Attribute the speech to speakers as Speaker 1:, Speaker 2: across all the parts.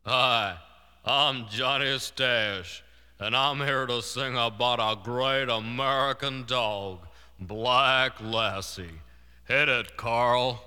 Speaker 1: Hi, I'm Johnny Stash, and I'm here to sing about a great American dog, Black Lassie. Hit it, Carl.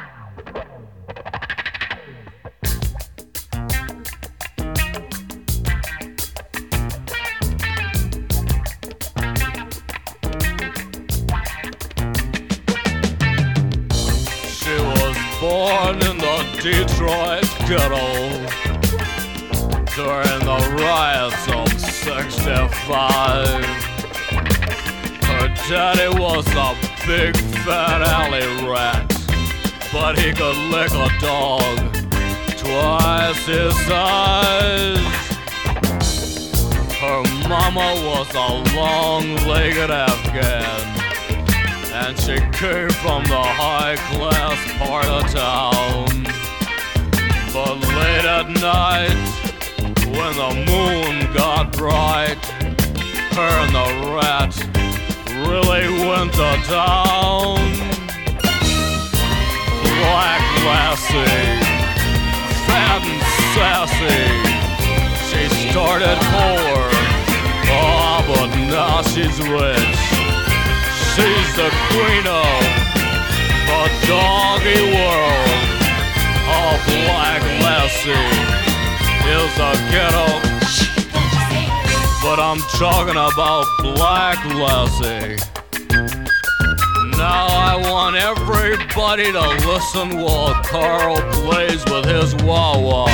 Speaker 1: She was born in the Detroit ghetto during the riots of '65. Her daddy was a big fat alley rat, but he could lick a dog twice his size. Her mama was a long-legged Afghan, and she came from the high-class part of town. But late at night, when the moon got bright, her and the rat really went to town. Black Lassie, fat and sassy, she started poor, but now she's rich. She's the queen of the doggy world. Oh, Black Lassie is a ghetto, but I'm talking about Black Lassie. Now I want everybody to listen while Carl plays with his wah-wah.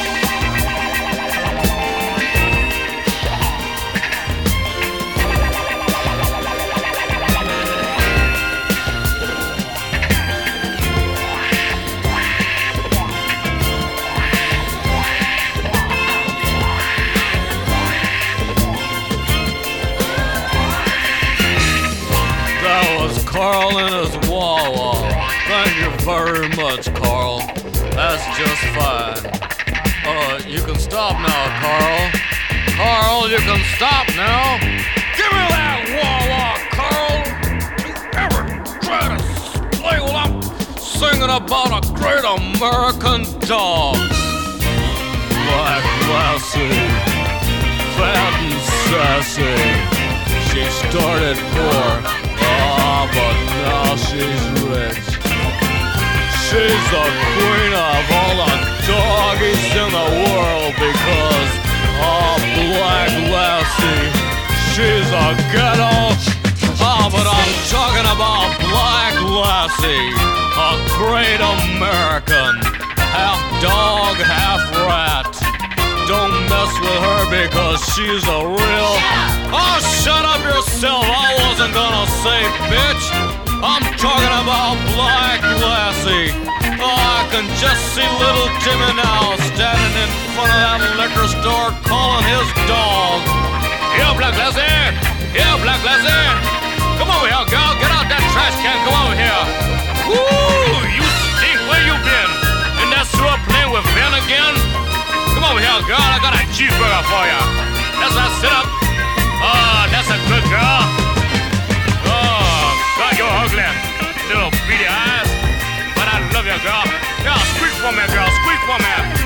Speaker 1: Carl and his wah-wah. Thank you very much, Carl. That's just fine. You can stop now, Carl. Carl, you can stop now. Give me that wah-wah, Carl. You ever try to play while I'm singing about a great American dog? Black Lassie, fat and sassy. She started poor, but now she's rich. She's the queen of all the doggies in the world because, Black Lassie, she's a ghetto. But I'm talking about Black Lassie, a great American, half dog, half rat. Don't mess with her because she's a real... Oh, shut up yourself, I wasn't gonna say bitch. I'm talking about Black Lassie. I can just see little Timmy now standing in front of that liquor store calling his dog. Here, Black Lassie! Here, Black Lassie! Come over here, girl, get out that trash can, come over here. Woo, you stink, where you been? In that sewer playing with Ben again? Come over here, girl, I got a cheeseburger for you. That's right, sit up. That's a good girl. Oh, God, you're ugly. Little beady eyes. But I love you, girl. Yeah, squeak for me, girl. Squeak for me.